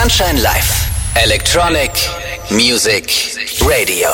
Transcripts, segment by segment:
Sunshine Live, Electronic Music Radio.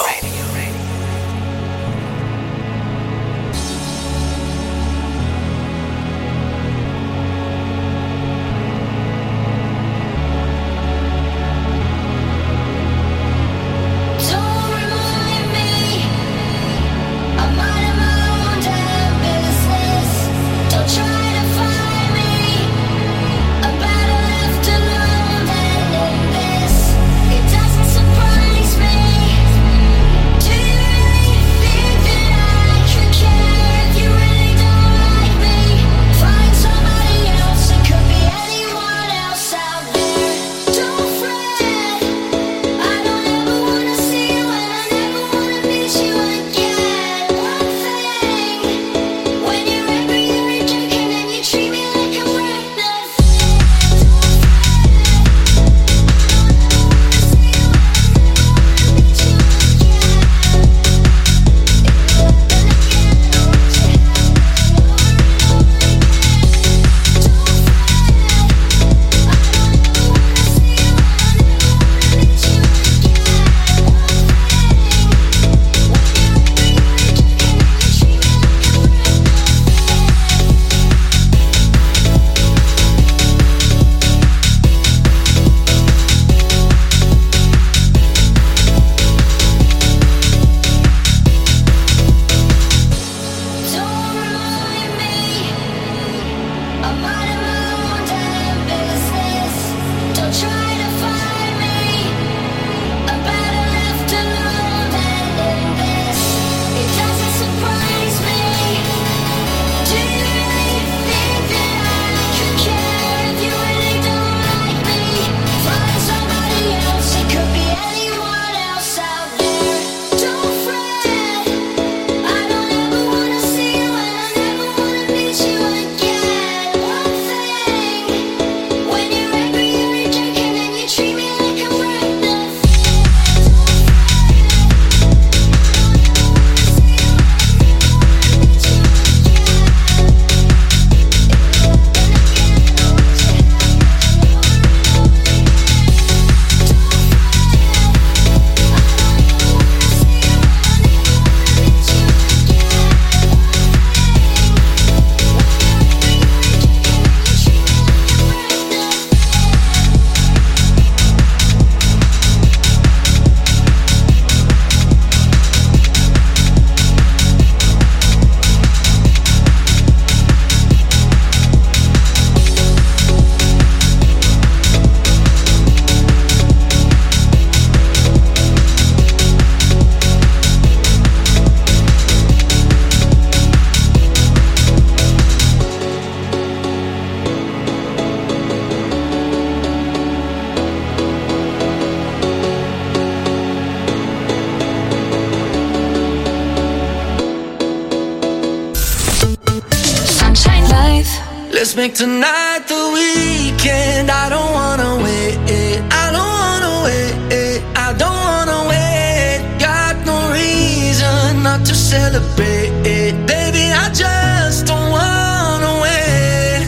Let's make tonight the weekend. I don't wanna wait. I don't wanna wait. I don't wanna wait. Got no reason not to celebrate. Baby, I just don't wanna wait.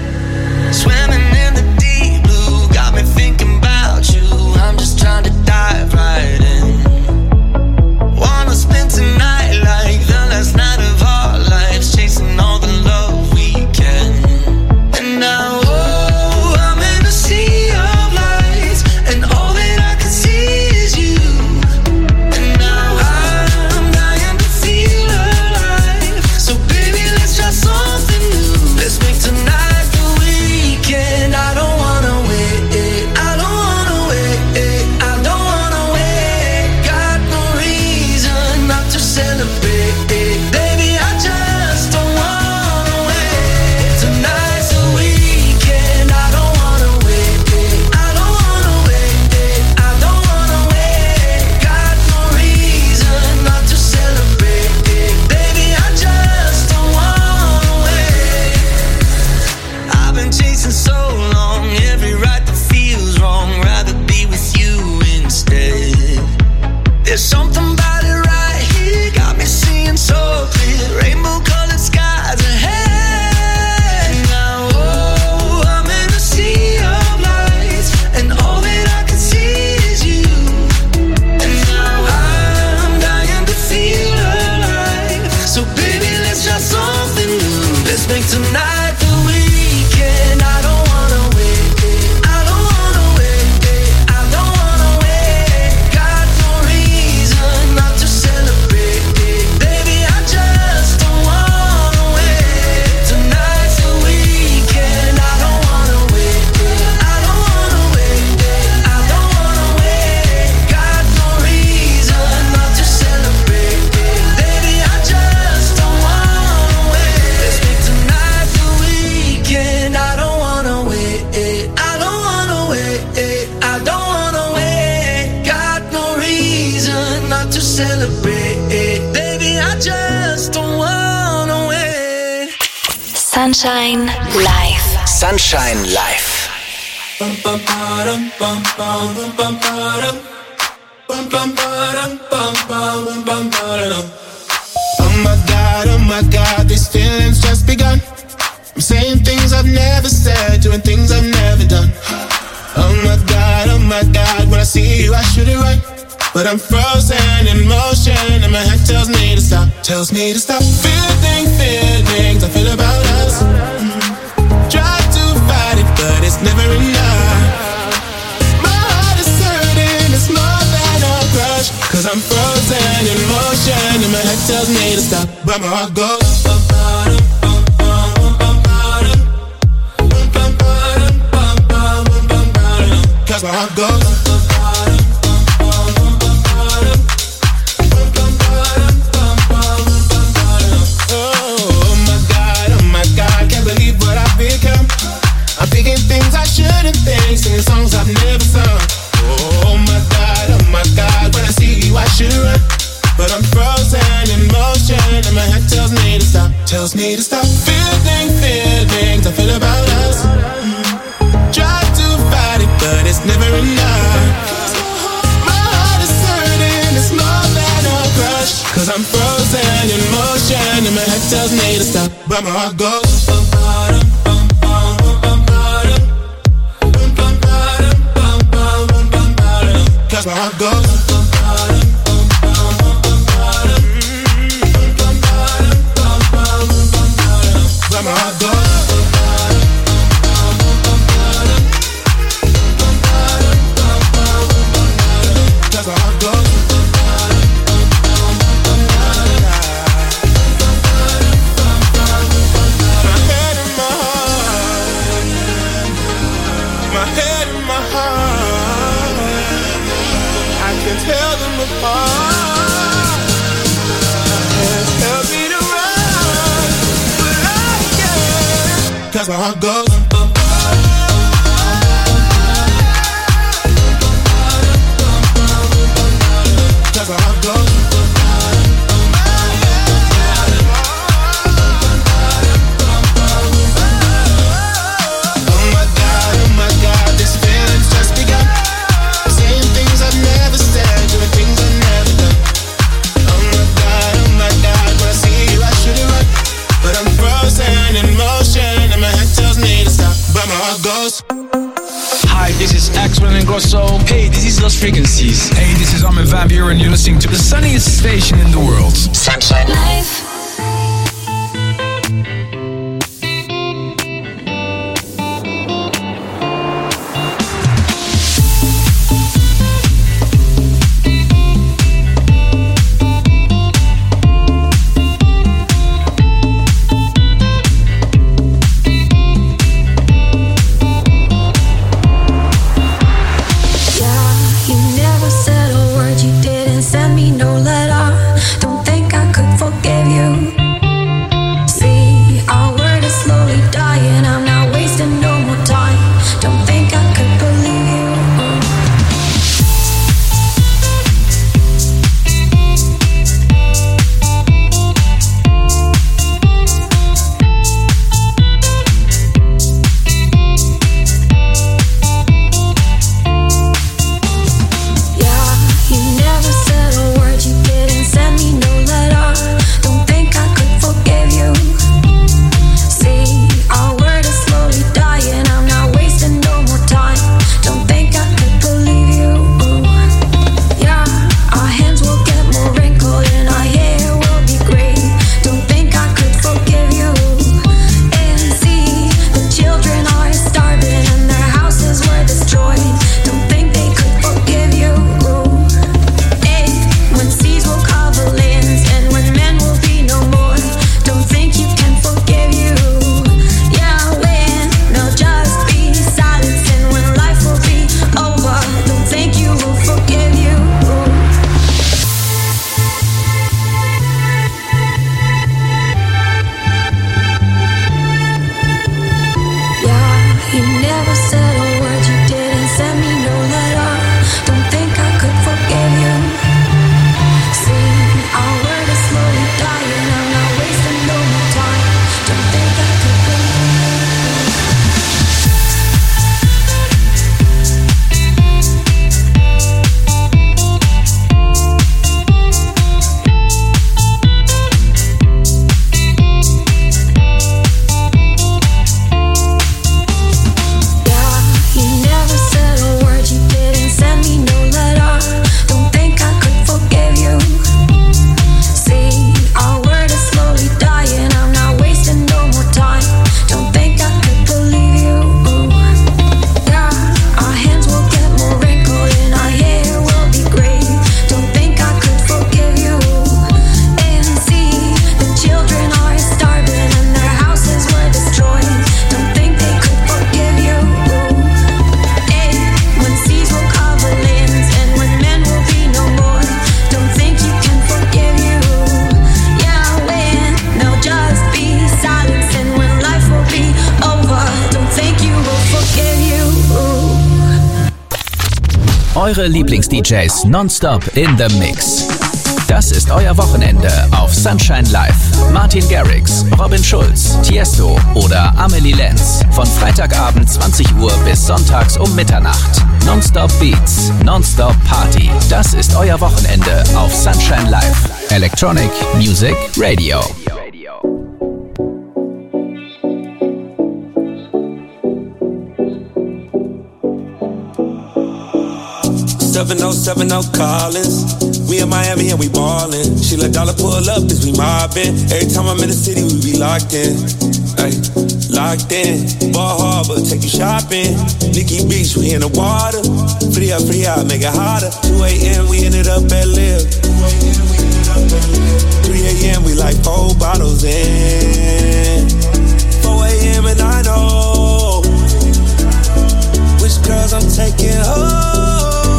Swimming in the deep blue got me thinking about you. I'm just trying to dive right in. Wanna spend tonight like the last night of our lives, chasing all the love we can. And now, oh, I'm in a sea of lights, and all that I can see is you. And now I'm dying to feel alive. So baby, let's try something new. Let's make tonight the weekend. I don't wanna wait. I don't wanna wait. I don't wanna wait. Got no reason not to celebrate. Baby, I just don't wanna wait. Tonight's the weekend. I don't wanna wait. I don't wanna wait. I don't wanna wait. Got no reason not to celebrate. Baby, I just don't wanna wait. I've been chasing so long, every right that feels wrong. Rather be with you instead. There's something about it right here, got me seeing so clear. Rainbow colored skies ahead. Now, oh, I'm in a sea of lights, and all that celebrate. Baby, I just don't wanna wait. Sunshine Live. Sunshine Live. Oh my God, these feelings just begun. I'm saying things I've never said, doing things I've never done. Oh my God, when I see you I should it right, but I'm frozen in motion and my head tells me to stop. Feelings I feel about us. Try to fight it, but it's never enough. My heart is hurting, it's more than a crush, 'cause I'm frozen in motion and my head tells me to stop, but my heart goes. Cause my heart goes. Oh my God, can't believe what I've become. I'm thinking things I shouldn't think, singing songs I've never sung. Oh my God, when I see you I should run, but I'm frozen in motion and my head tells me to stop. Feelings I feel about us. Try to fight it, but it's never enough. My heart is hurting, it's more than a crush, 'cause I'm frozen in motion and my head tells me to stop, but my heart goes. Cause my heart goes. But my heart goes. Cause my heart goes. My head and my heart. My head and my heart. I can tell them apart. Can't tell me to run, but I can. Cause my heart goes. Cause my heart goes. Oh my God, this feeling's just begun. Saying things I've never said, doing things I've never done. Oh my God, when I see you I should it right, but I'm frozen in motion and my head tells me to stop, but my heart goes. Hi, this is Axel and Grosso. Hey, this is Lost Frequencies. Hey, this is Armin van Buuren and you're listening to the sunniest station in the world. Sunshine Live. Send me no letter. Don't think I could forgive you. Eure Lieblings-DJs nonstop in the Mix. Das ist euer Wochenende auf Sunshine Live. Martin Garrix, Robin Schulz, Tiesto oder Amelie Lenz. Von Freitagabend 20 Uhr bis sonntags um Mitternacht. Nonstop Beats, Nonstop Party. Das ist euer Wochenende auf Sunshine Live. Electronic Music Radio. 7070 Collins. We in Miami and we ballin'. She let dollar pull up as we mobbin'. Every time I'm in the city, we be locked in. Ay, locked in. Ball Harbor, take you shopping. Nikki Beach, we in the water. Free up, make it hotter. 2 a.m. we ended up at Live. 3 a.m. we like 4 bottles in. 4 a.m. and I know which girls I'm taking home.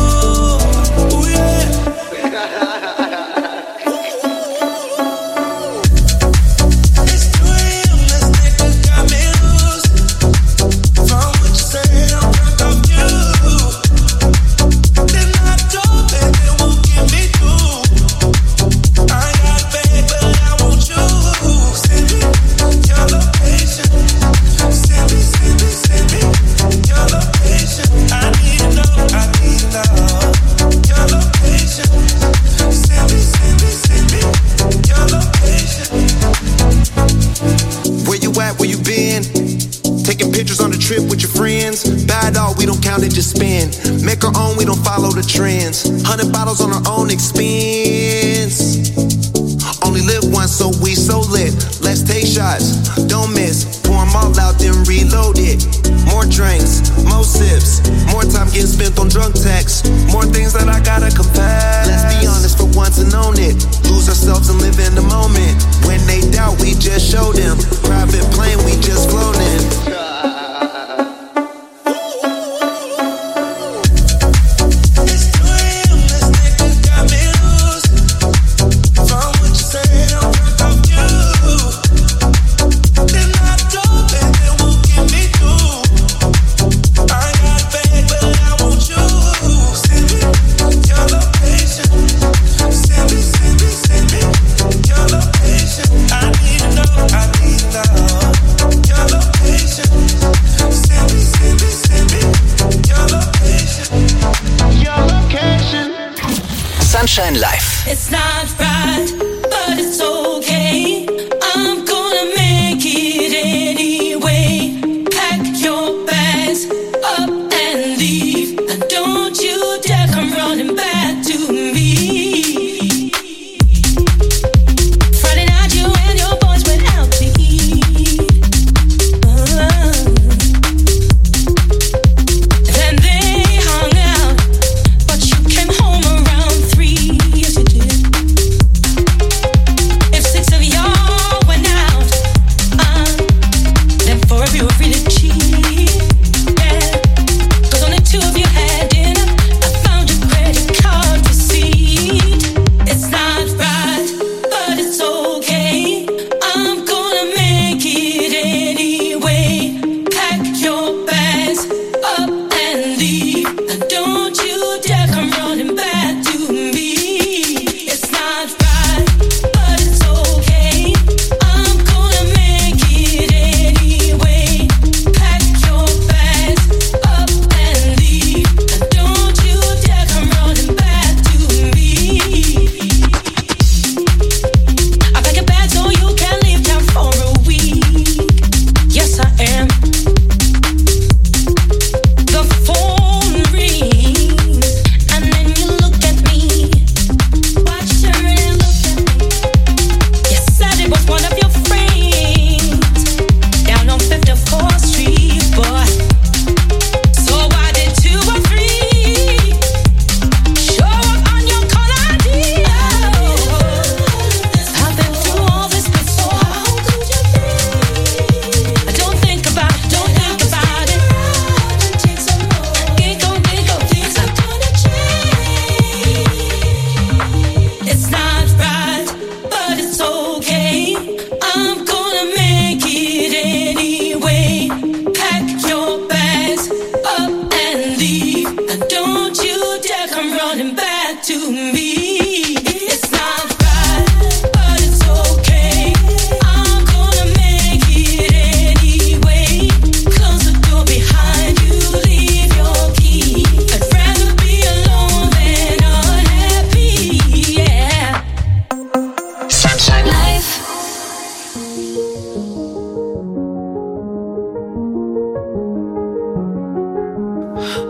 Just spend, make our own, we don't follow the trends. 100 bottles on our own expense. Only live once, so we so lit. Let's take shots, don't miss. Pour them all out, then reload it. More drinks, more sips. More time getting spent on drunk texts. More things that I gotta confess. Let's be honest for once and own it. Lose ourselves and live in the moment. When they doubt, we just show them. Private plane, we just flown in. Sunshine Live. It's not right, but it's okay. I'm gonna make it anyway. Pack your bags up and leave. And don't you dare come running back to me. Friday night you and your boys went out to eat. Then they hung out, but you came home around 3. Yes you did.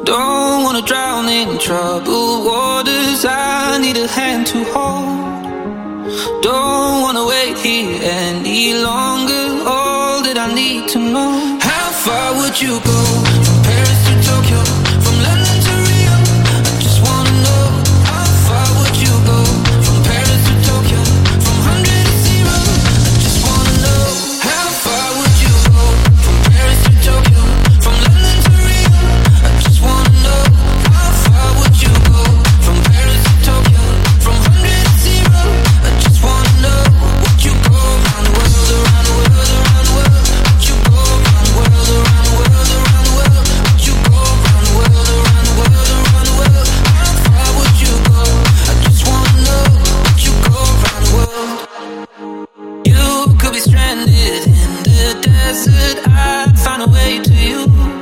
Don't wanna drown in troubled waters. I need a hand to hold. Don't wanna wait here any longer. All that I need to know. How far would you go? From Paris to Tokyo, from London to Rio. I just wanna know. How far would you go? From Paris to Tokyo, from 100 to 0. I just wanna know. How far would you go? From Paris to Tokyo, from London to Rio. I just wanna know. How far would you go? From Paris to Tokyo, from 100 to 0. I just wanna know. Would you go around the world, around the world, around the world? Would you go around the world, around the world, around the world? Would you go around the world, around the world, around the world? How far would you go? I just wanna know. Would you go around the world? You could be stranded in the desert. I'd find a way to you.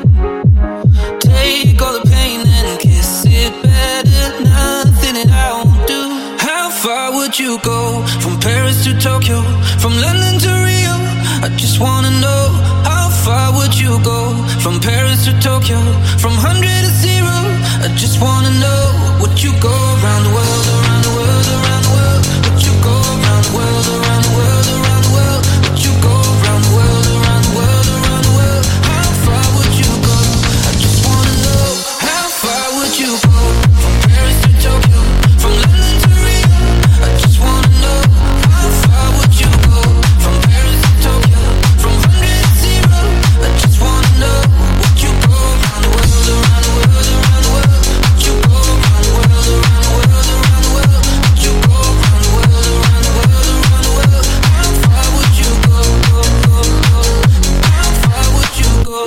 Take all the pain and kiss it better. Nothing that I won't do. How far would you go? From Paris to Tokyo, from London to Rio. I just wanna know. How far would you go? From Paris to Tokyo, from 100 to 0. I just wanna know. Would you go around the world, around the world, around the world? Would you go around the world, around the world, around the world? Would you go around the world, around the world, around the world? How far would you go? I just wanna know. How far would you go? From Paris to Tokyo, from London to Rio. I just wanna know. How far would you go? From Paris to Tokyo, from 100 to 0. I just wanna know. Would you go around the world, around the world, around the world? Would you go around the world, around the world, around the world? Would you go around the world, around the world, around the world? How far would you go? How far would you go?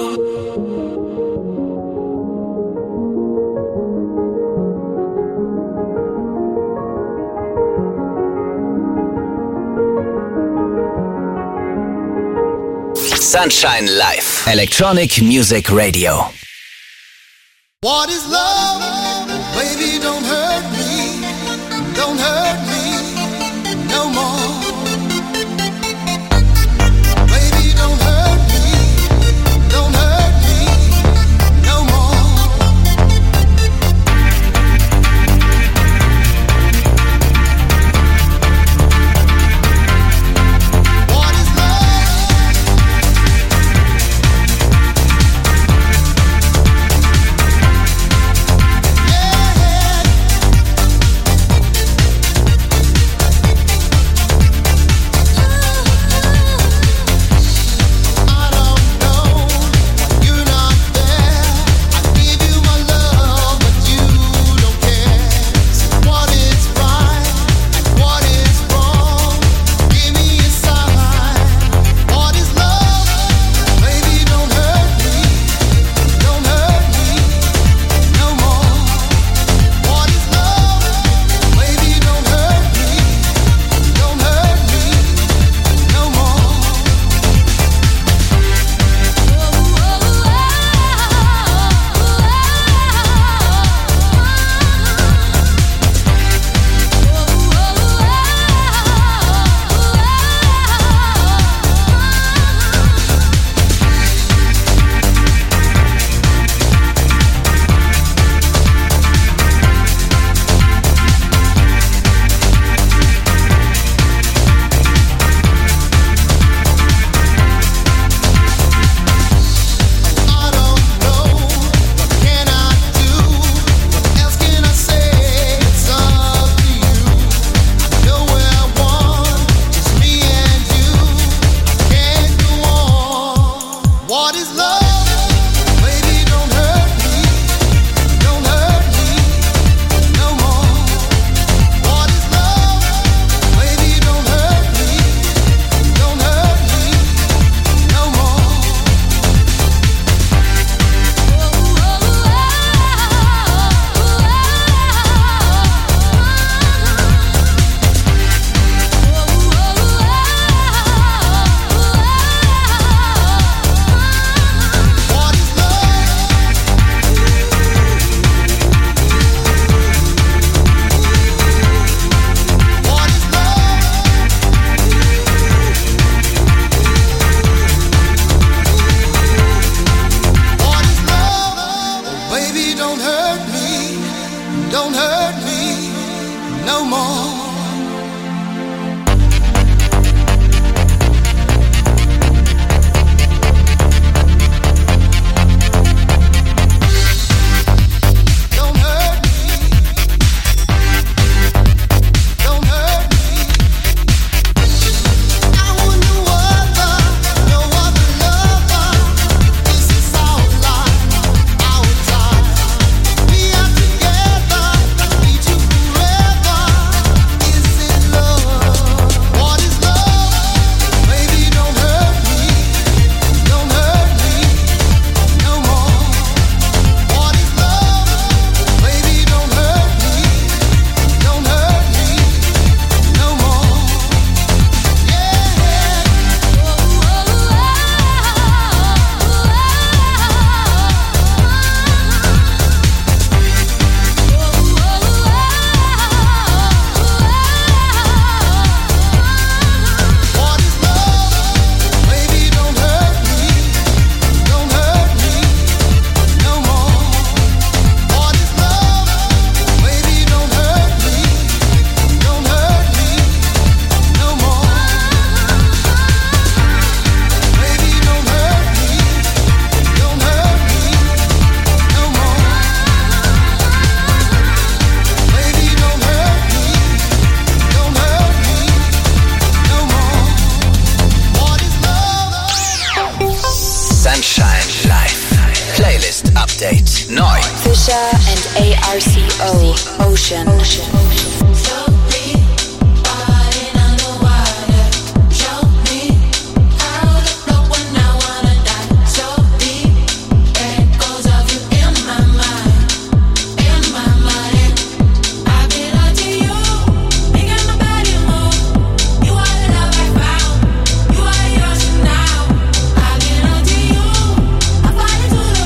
Sunshine Live. Electronic Music Radio. What is love? Baby, don't hurt me. Don't hurt me no more. Baby, don't hurt me. Don't hurt me no more. What is love? Yeah. don't hurt me no more.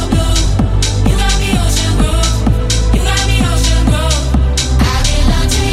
To you.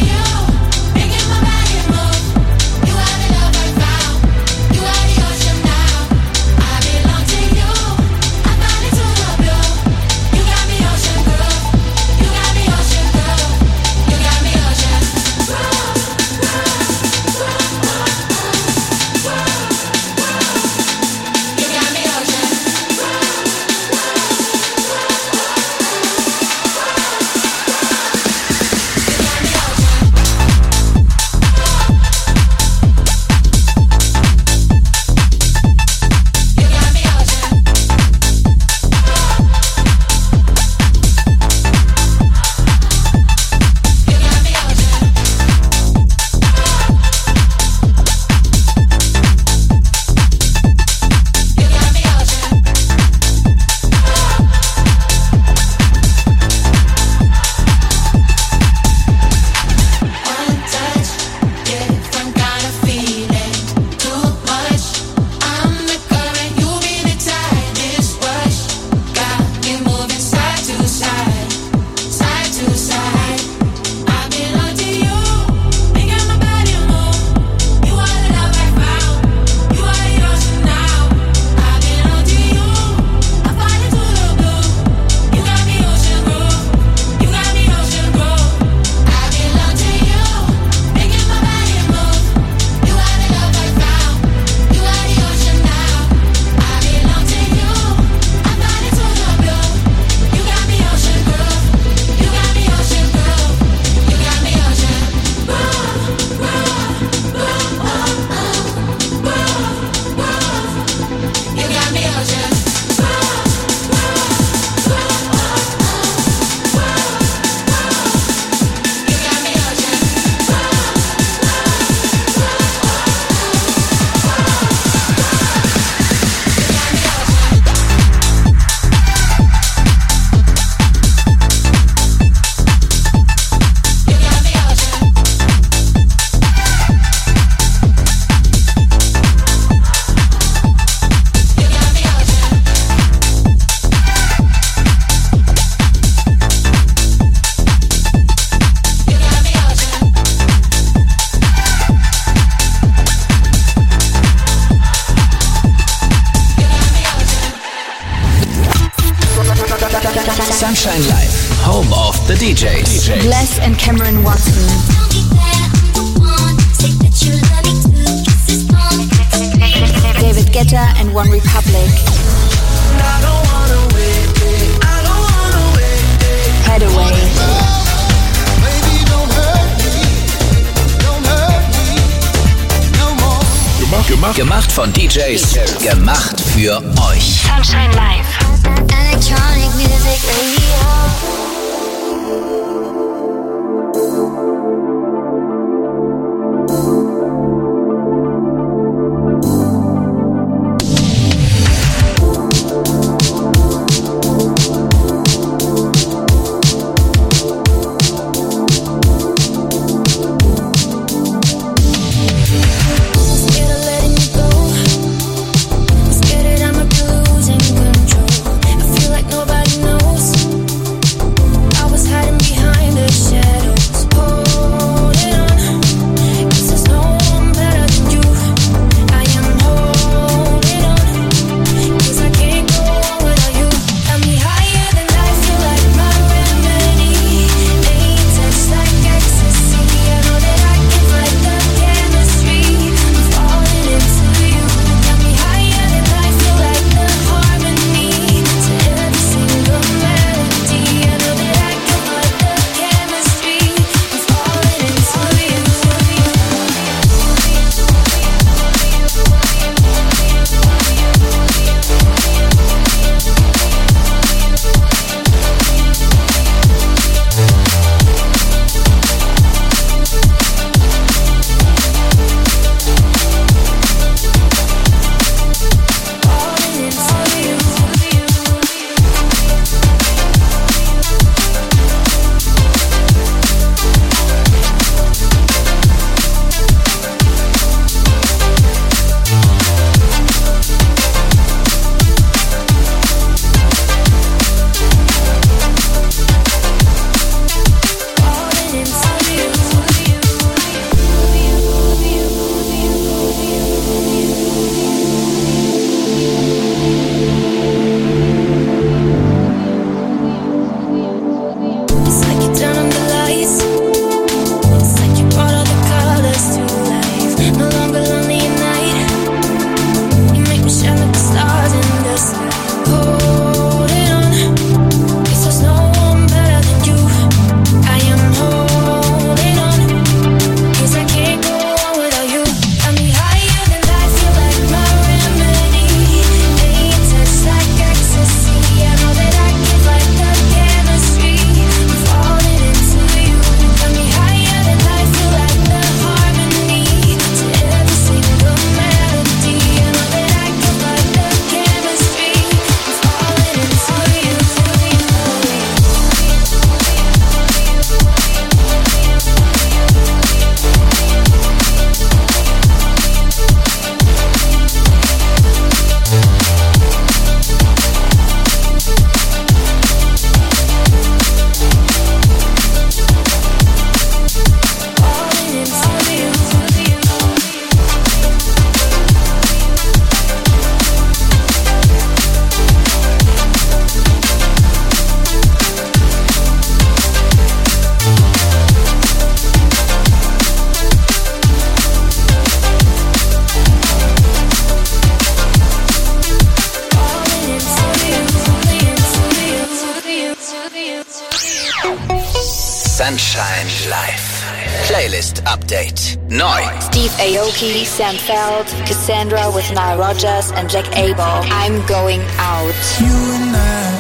Sunshine Live, home of the DJs. Bless and Cameron Watson. David Guetta and One Republic. Hideaway. Gemacht von DJs, gemacht für euch. Sunshine Live. Electronic Music Radio. Sunshine Live. Playlist Update. Neu. Steve Aoki, Sam Feld, Cassandra with Nile Rodgers and Jack Abel. I'm Going Out. You and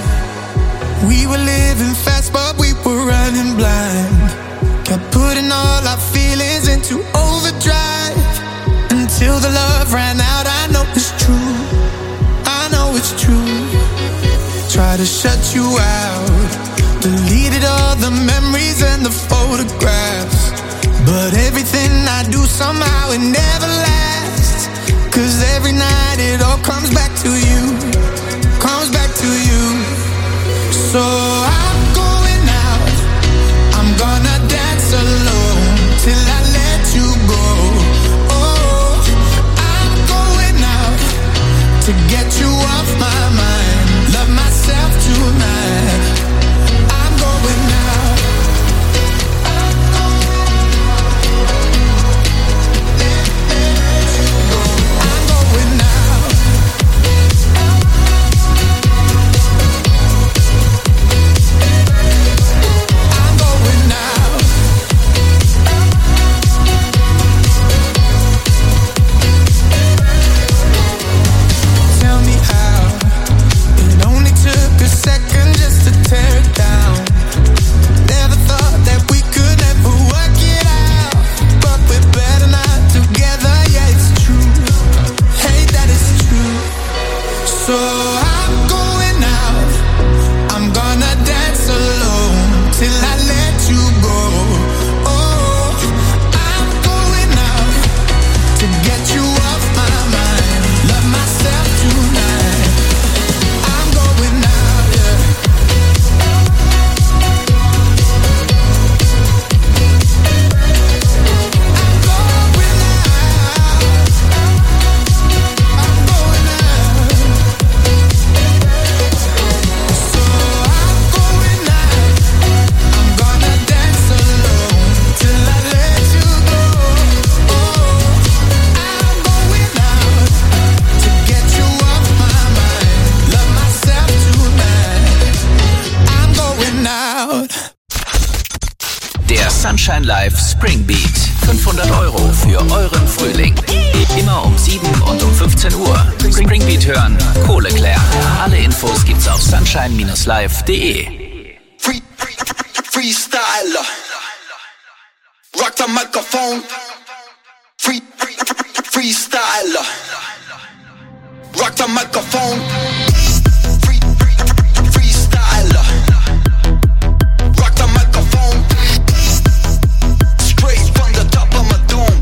I, we were living fast, but we were running blind. Kept putting all our feelings into overdrive until the love ran out. I know it's true. I know it's true. Try to shut you out. Deleted all the memories and the photographs, but everything I do somehow it never lasts. 'Cause every night it all comes back to you, comes back to you. So I'm going out, I'm gonna dance alone till I let you go. Oh, I'm going out to get you off my mind, love myself tonight. Der Sunshine Live Spring Beat. 500 € für euren Frühling. Immer um 7 und um 15 Uhr. Spring Beat hören, Kohle klären. Alle Infos gibt's auf sunshine-live.de. Freestyler. Rock the microphone. Freestyler. Rock the microphone. Freestyler. Rock the microphone. Straight from the top of my dome.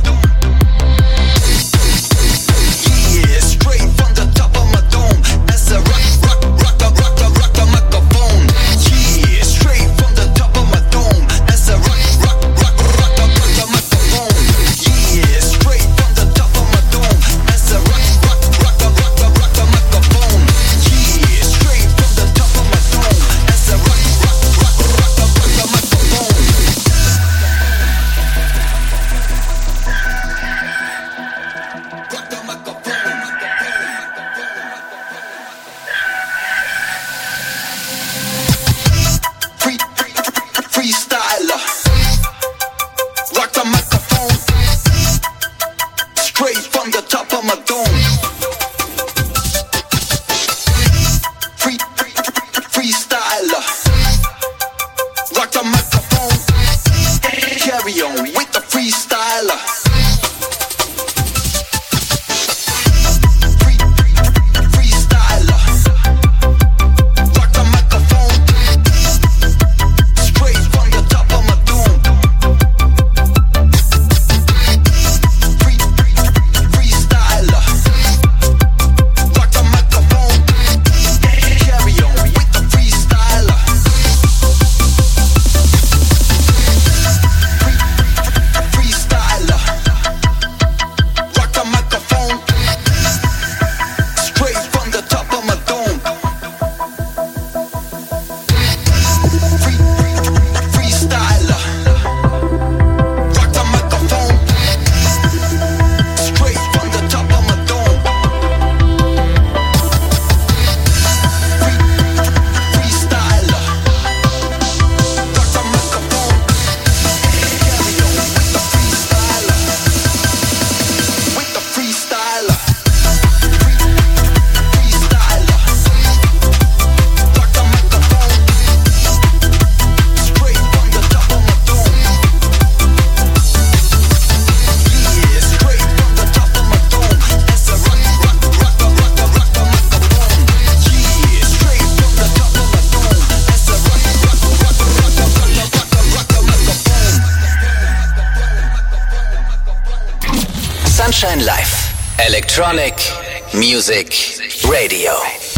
Yeah, straight from the top of my dome. As I rock the microphone. Yeah, straight from the top of my dome. As I rock the microphone. Yeah, straight from the top of my dome. As I rock the microphone. Yeah, straight from the top of my dome. As I rock the microphone. Rock the microphone. Freestyler. Rock the microphone. Straight from the top of my dome. Freestyler. Rock the microphone. Carry on with the freestyler. Freestyler. Rock the microphone. Straight from the top of my dome. Freestyler. Rock the microphone. Carry on with the freestyler. Freestyler. Rock the microphone. Straight from the top of my dome. Freestyler. Rock the microphone. Straight from the top of my dome. Freestyler. Rock the microphone. Carry on with the freestyler. With the freestyler. Freestyler. Rock the microphone. Straight from the top of my dome. Yeah, straight from the top of my dome. As I rock the microphone. Yeah, straight from the top of my dome. As I rock the microphone. Sunshine Live. Electronic Music Radio.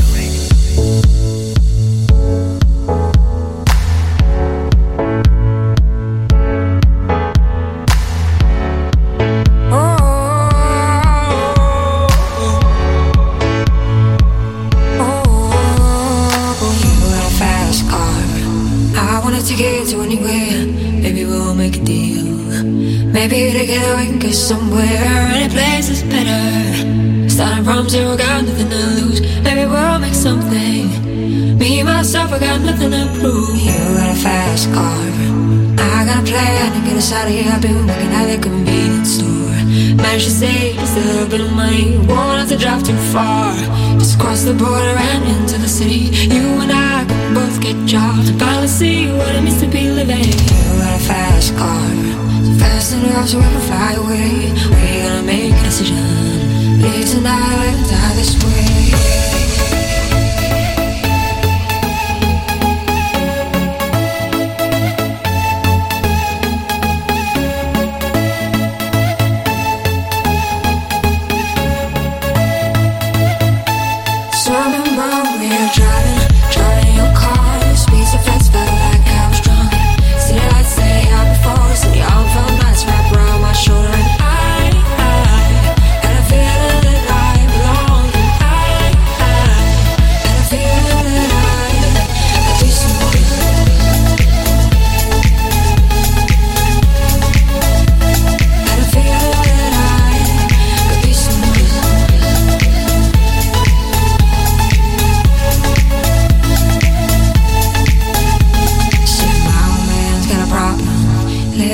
Fast car. I wanna take it to anywhere. Maybe we'll make a deal. Maybe together we can get somewhere. Any place is better. Starting from zero, got nothing to lose. Maybe we'll make something. Me, myself, I got nothing to prove. You got a fast car. I got a plan to get us out of here. I've been working at the convenience store. Managed to save just a little bit of money. Won't have to drive too far. Just cross the border and into the city. You and I can both get jobs and finally see what it means to be living. You got a fast car, so fast enough so we can fly away. We're gonna make a decision. Leave tonight and die this way. So I remember we were driving in your car. Speed so fast, felt like I was drunk. City lights say out before us, and your arm felt nice wrapped around my shoulder. And I had a feeling that I belonged. And I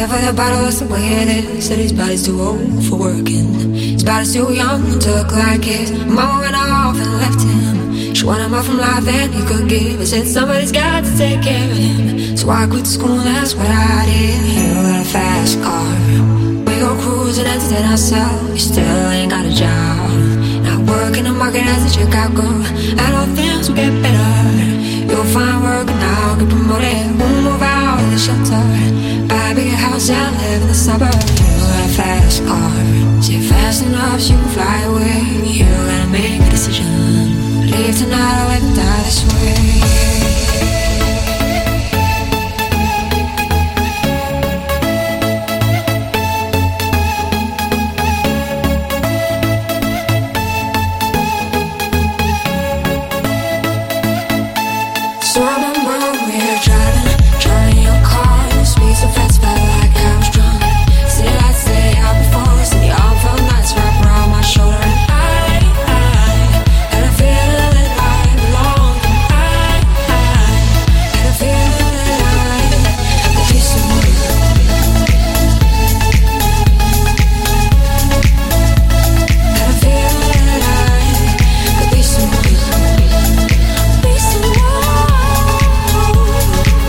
care for the bottle, that's the way it is. Said his body's too old for working. His body's too young to look like his. Mama went off and left him. She wanted more from life than he could give. I said somebody's got to take care of him. So I quit school, that's what I did. You got a fast car. We go cruising, entertain ourselves. You still ain't got a job. Now work in the market as a checkout girl. And all things will get better. You'll find work now, get promoted. We'll move out of the shelter. Buy a bigger house and live in the suburbs. You got a fast car. Say fast enough so you can fly away. You gotta make a decision. Leave tonight or let me die this way. So I remember we were driving your car. The speed so fast, felt like I was drunk. City lights stay out before us, and the arm felt nice wrapped around my shoulder. And I had a feeling that I belonged. I had a feeling that I could be someone. Had a feeling that I could be someone. Be someone.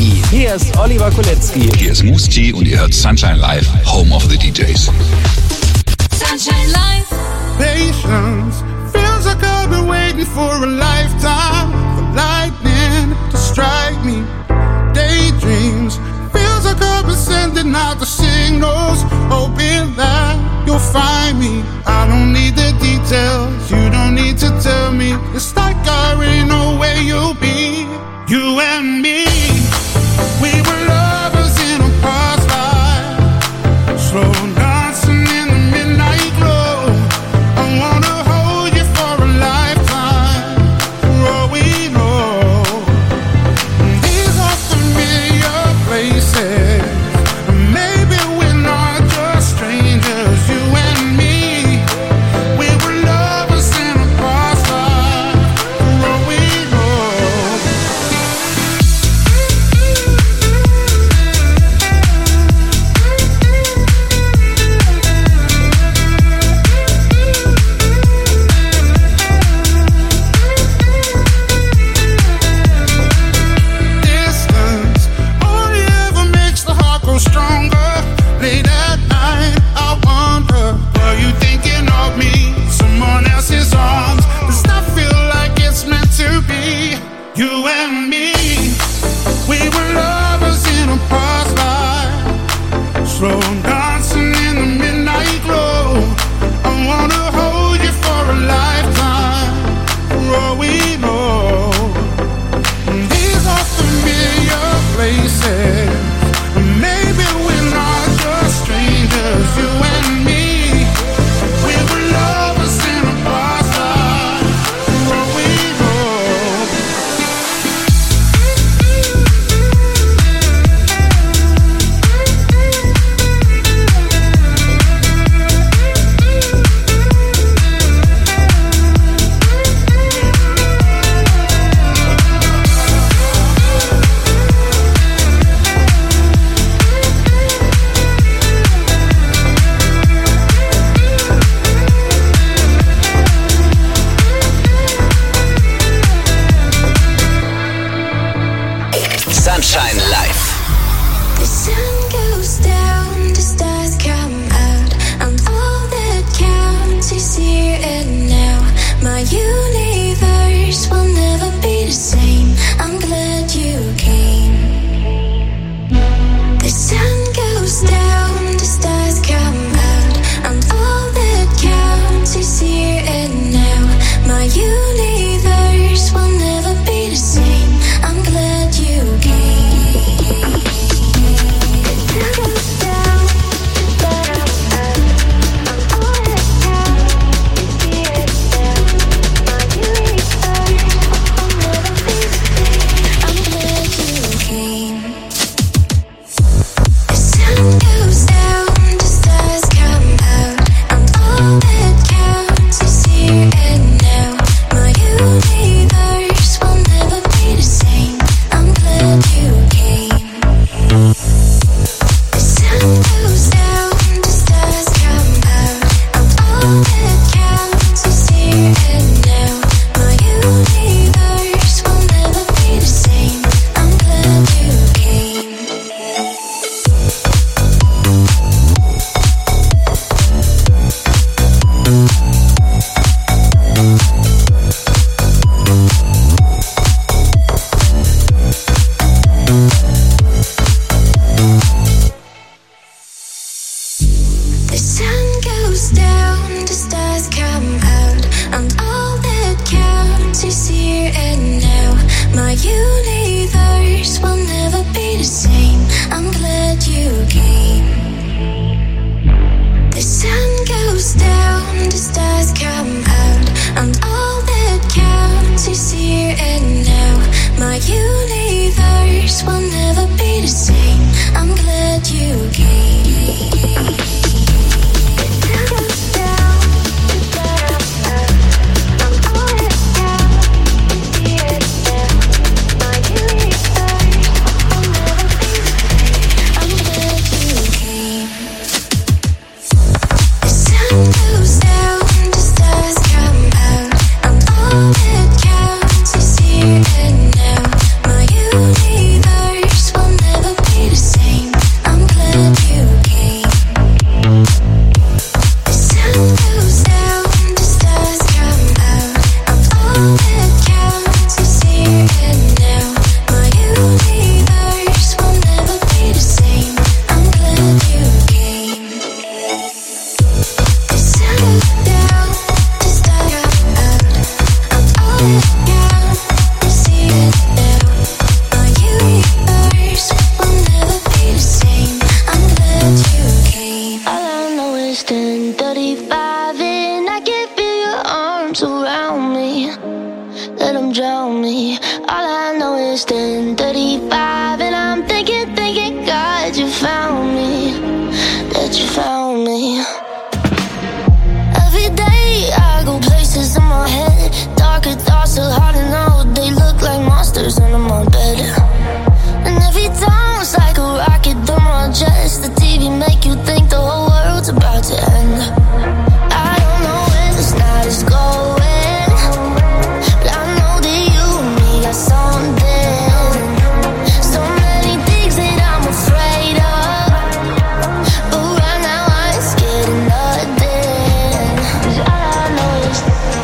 Musti. Hier ist Oliver Kolecki. Hier ist Musti und ihr hört Sunshine Live, Home of the DJs. Sunshine Live. Patience feels like I've been waiting for a lifetime for lightning to strike me. Daydreams feels like I've been sending out the signals, hoping that you'll find me. I don't need the details, you don't need to tell me. It's like I already know where you'll be. You and me, we were lovers in a past life, slow dancing in the midnight glow. I wanna hold you for a lifetime, for all we know. These are familiar places, maybe we're not just strangers. You and me, we were lovers in a past life, for all we know. Distance only ever makes the heart grow stronger. Late at night, I wonder, were you thinking of me? Someone else's arms. Does that feel like it's meant to be? You and me, we were lovers in a past life, slow dancing in the midnight glow. I wanna hold you for a lifetime, for all we know. These are familiar places, maybe we're not just strangers. You and me, we were lovers in a past life, for all we know. Sunshine Live. The sun goes down, the stars come out, and all that counts is here and now. My universe will never be the same. I'm glad you came. The sun goes down, the stars come out, and all that counts is here and now. My universe will never be the same. I'm glad you came. frozen in my bed. And every time it's like a rocket through my chest. The TV make you think the whole world's about to end. I don't know where this night is going, but I know that you and me got something. So many things that I'm afraid of, but right now I ain't scared of nothing. 'Cause all I know is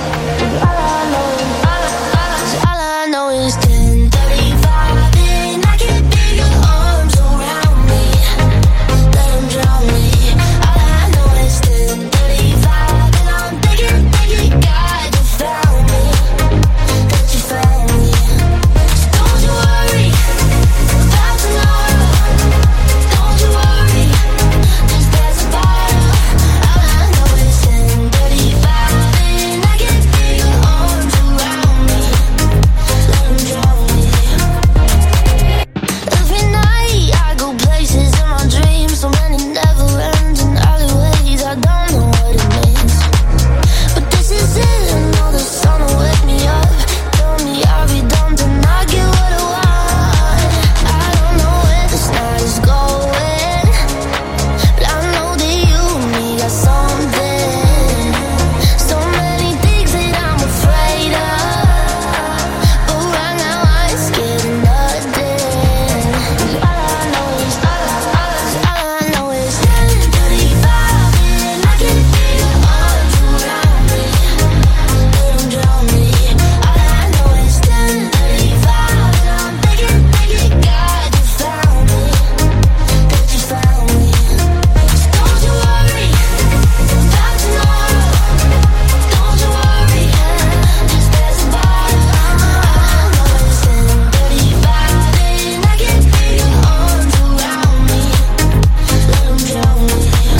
10:35 and I can feel your arms around me. Let them drown me. All I know is 10:35 and I'm thinking God, you found me. That you found me. So don't you worry about tomorrow. Don't you worry, just pass the bottle. All I know is 10:35 and I can feel your arms around me. Let them drown me. Every night I go places in my dreams, so many never ends in alleyways. I don't know what it means, but this is it. I know the sun will wake me up, tell me I'll be done to not get what I want. I don't know where this night is going, but I know that you and me got something. So many things that I'm afraid of, but right now I ain't scared of nothing. 'Cause all I know is 10:35 and I can feel your arms around me. Let them drown me. All I know is 10:35 and I'm thinking God, you found me. That you found me. So don't you worry about tomorrow. Don't you worry, just pass the bottle. All I know is 10:35 and I can feel your arms around me. Let them drown me.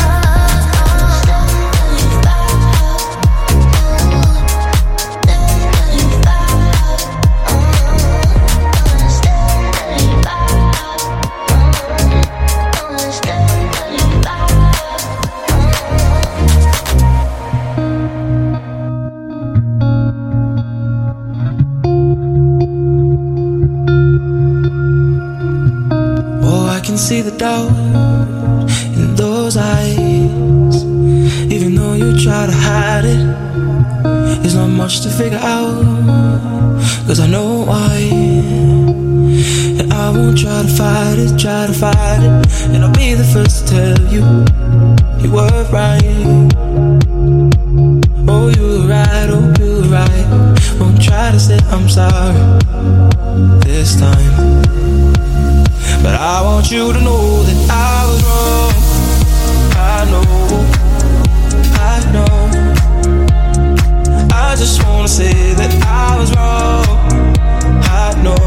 Oh, I can see the doubt in those eyes. Even though you try to hide it, there's not much to figure out. 'Cause I know why, and I won't try to fight it, and I'll be the first to tell you, you were right. Oh, you were right, won't try to say I'm sorry this time. But I want you to know that I was wrong. I know. I just wanna say that I was wrong. I know.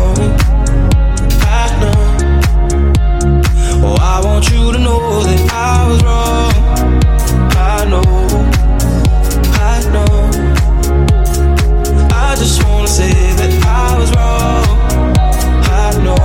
Oh, I want you to know that I was wrong. I know. I just wanna say that I was wrong. I know.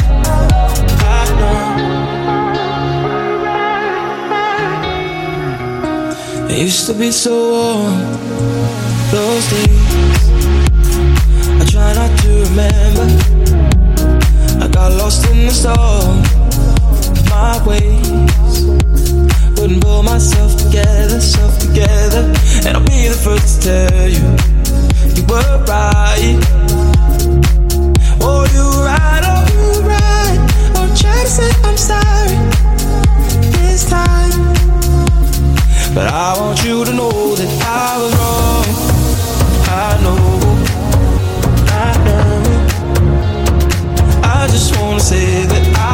It used to be so warm, those days. I try not to remember. I got lost in the storm, my ways. Couldn't pull myself together, and I'll be the first to tell you, you were right. Oh, you were right, I'll try to say I'm sorry this time. But I want you to know that I was wrong. I know. I just wanna say that I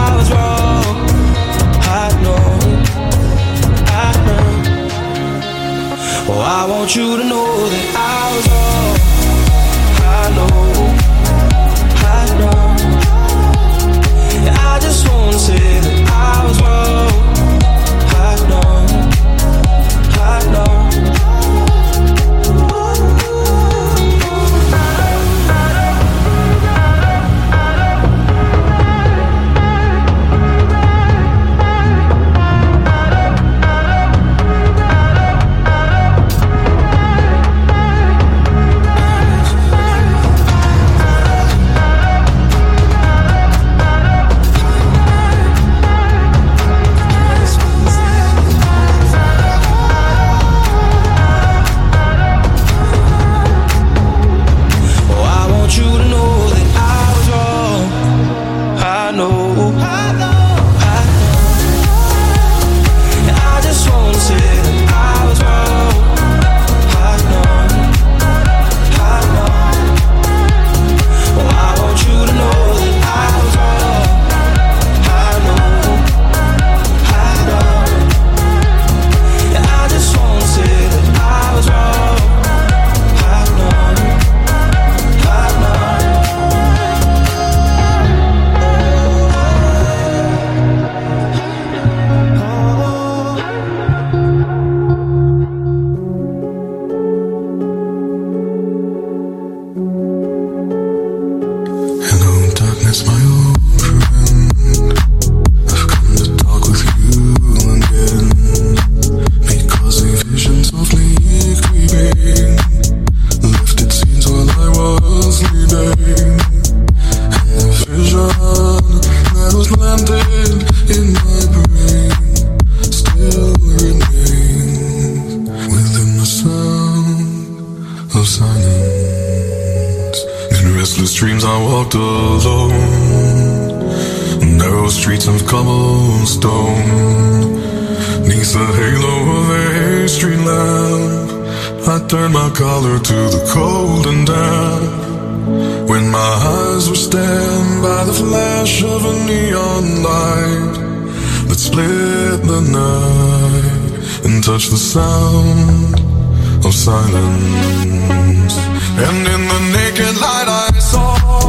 in my brain still remains within the sound of silence. In restless dreams I walked alone, narrow streets of cobblestone. Neath the halo of a street lamp, I turned my collar to the cold and damp. When my eyes were stabbed by the flash of a neon light that split the night and touched the sound of silence. And in the naked light I saw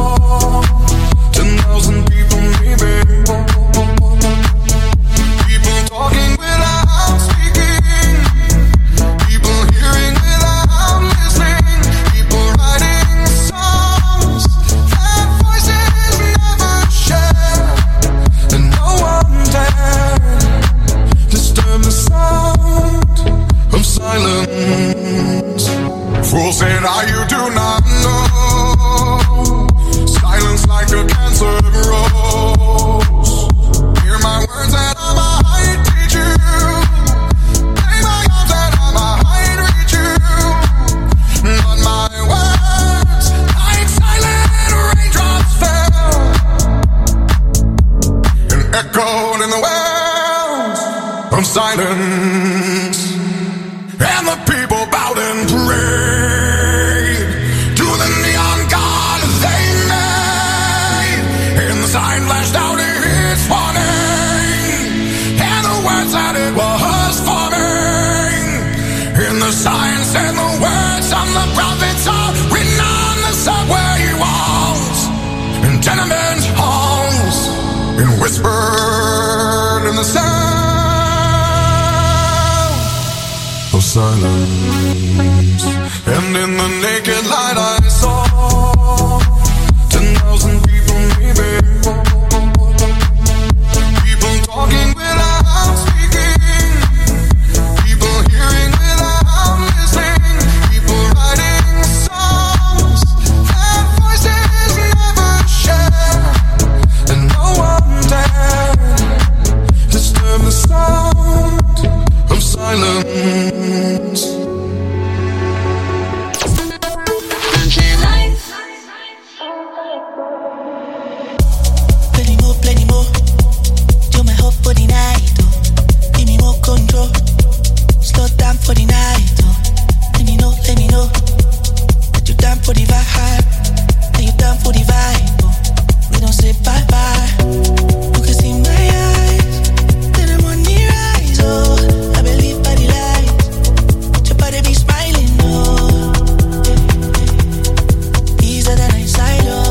10,000 people maybe, people talking without speaking, people hearing without listening, people writing songs that voices never share, and no one dared disturb the sound of silence. Fools said, you do not know, silence like a cancer grows. Hear my words that I might teach you, play my arms that I might reach you, but my words like silent raindrops fell and echoed in the wells of silence. And the people bowed and prayed to the neon god they made, and the sign flashed out its warning, and the words that it was forming, and the sign said the words on the prophets are written on the subway walls and tenement halls, and whispered in the sound of silence. And in the naked light I saw 10,000 people maybe, people talking without speaking, people hearing without listening, people writing songs that voices never share, and no one dared disturb the sound of silence. Plenty more. You're my hope for the night, oh. Give me more control. Slow down for the night, oh. Let me know that you're down for the vibe. That you're down for the vibe, oh. We don't say bye-bye. You can see my eyes, then I'm on the rise, oh. I believe by the light, your body be smiling, oh. Easier than I side, oh.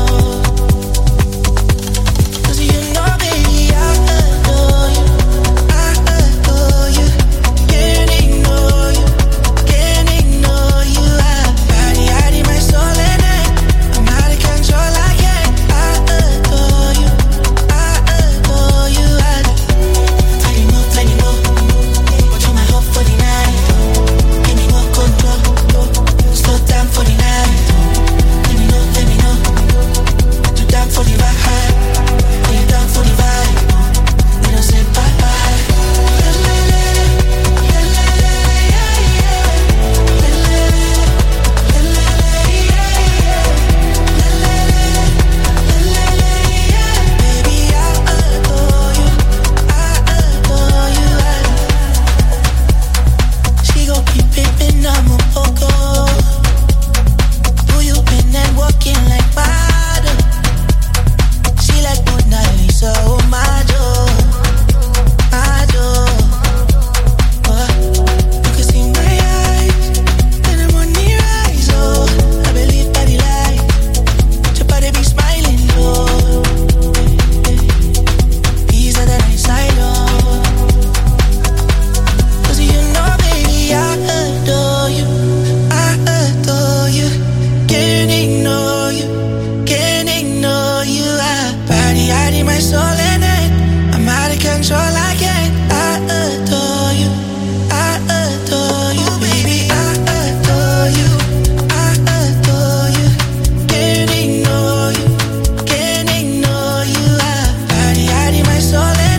Soul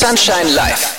Sunshine Live.